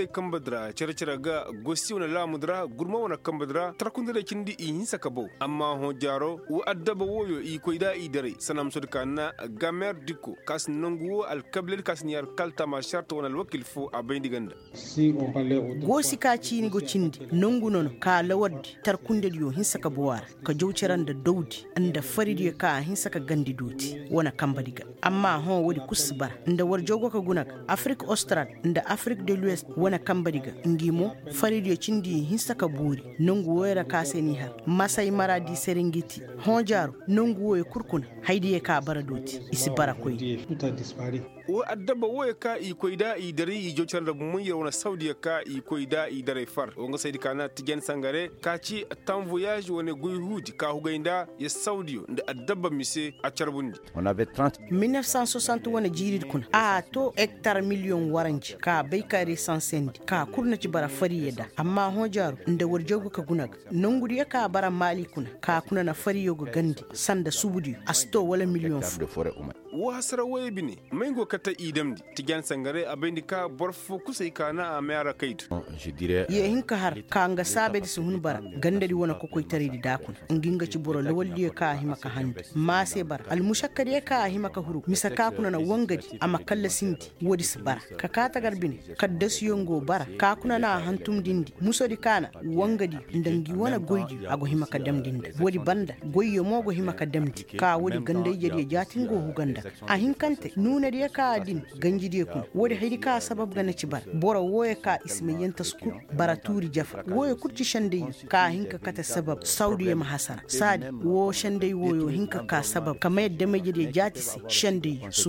bore kambadra cercera ga gosi wana la mudra gurma wana kambadra tarakundare kindi in sakabo amma ho jaro wa addaba woyo i koida i dare sanam sodkana gamer diko kas nongu al kabler kas niyar kalta ma charte wana wakil fo abayndi ganda gosi ka cini go cindi nongu nono ka lawaddi tarkunde yo hin sakabo war ka jowceran da dawdi anda faridi ka hin saka gandi doti wana kambadiga amma ho wodi kusbar nda warjogo ka gunak Afrique Austral nda Afrique de l'Ouest wana kambadiga ngimo faridi cindi hin saka buri nongu wera ka seni har masai maradi serengeti honjaro nongu woy kurkuna haydi ka baradoti isi barakoy wa addaba woy ka i koida i dare i jocar da mun yawna saudiya ka i koida i dare far wonga saydi kana tijen sangare ka ci tan voyage woni guyhudi ka hugainda ya saudiyo nda addaba mise a charbundi on avait 1960 wana jirid kun a to hectare million waranji ka baykari sansendi ka kurna ci bara fari yeda amma honjaro nda warjogo ka gunag nonguri ka bara mali kuna ka kuna na fari yogo gandi sanda subudi asto wala million fu wa hasara woy bini mengo kata idamdi tijan sangare abendi ka borfo kusai kana a mayara kaitu je dirais ye hinka har ka nga sabe di sun bara gandari wona ko koy tari di dakun nginga ci boro lawalli ka himaka hande mase bar al mushakkari ka himaka huru misaka kuna na wangadi ama kalla sinti wodi bara ka kata garbini kaddas yongo bara ka kuna na hantum dindi musodi kana wangadi ndangi wona goydi ago himaka damdinda wodi banda goyyo mogo himaka damdi ka wodi gandai jeri jatingo huganda a hinkante nuna da ka din ganji da kun wodi haidi ka sabab ga na ci bar bora woye ka ismiyan tasku baraturi jafa woye kurci shande ka hinka kata sabab saudiya mahasara sadi wo shande woyo hinka ka sabab kamar yadda mai jide jatisi shande su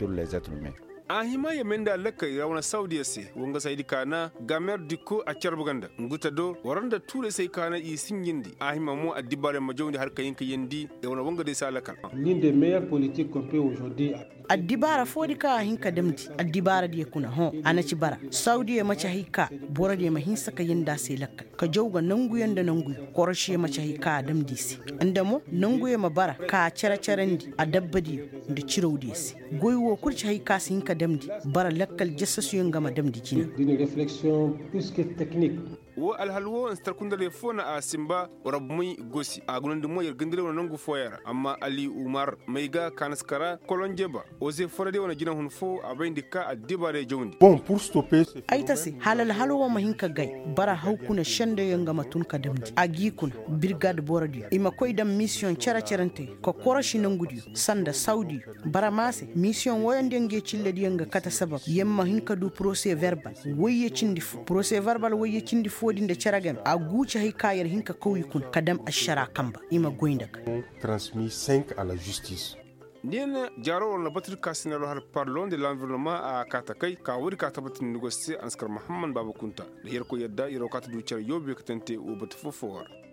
a hima ya menda laka yawana saudiya se wonga saydi kana gamer dikko a charbuganda nguta do waranda ture sai kana i singindi a hima mo adibare majawndi har kayinka yendi yawana wonga de salaka l'une des meilleures politiques qu'on peut aujourd'hui addibara fodi ka hinka damdi addibara di kuna ho anaci bara saudiya macha hika bora de mahin saka yenda sai lakka ka jawga nangu yanda nangu koroshe macha hika damdi si andamo nangu ya mabara ka carandi a dabbadi da cirodi si goywo kurci hika sinka damdi bara lakkal jassasu yanga damdi kina d'une réflexion plus que technique wo alhalwo an starkundare fona a simba rabmui gosi a gunandi mo yergandire wona nangu foyara amma ali umar maiga kanaskara kolonjeba oze forade wona jina hun fo abayndi ka adibare jawndi bon pour stopper aitasi halal halwo mahinka gay bara hawkuna shande yanga matun kadamdi agikuna brigade boradi ima koydam mission charante ko koroshi nangudi sanda saudi bara mase mission woyande nge cilledi yanga kata sabab yemma hinka du procès verbal woyye cindi procès verbal woyye cindi fodinde charagam a guuca hay kayar hinka kawyi kun kadam ashara kamba ima goyndak transmis 5 à la justice Nien jaro na batir kasinalo har parlon de l'environnement a katakai ka wuri ka tabatin négocier anskar Muhammad Babakunta da yarko yadda yaro ka tudu char yobe ka tante o bat fofowar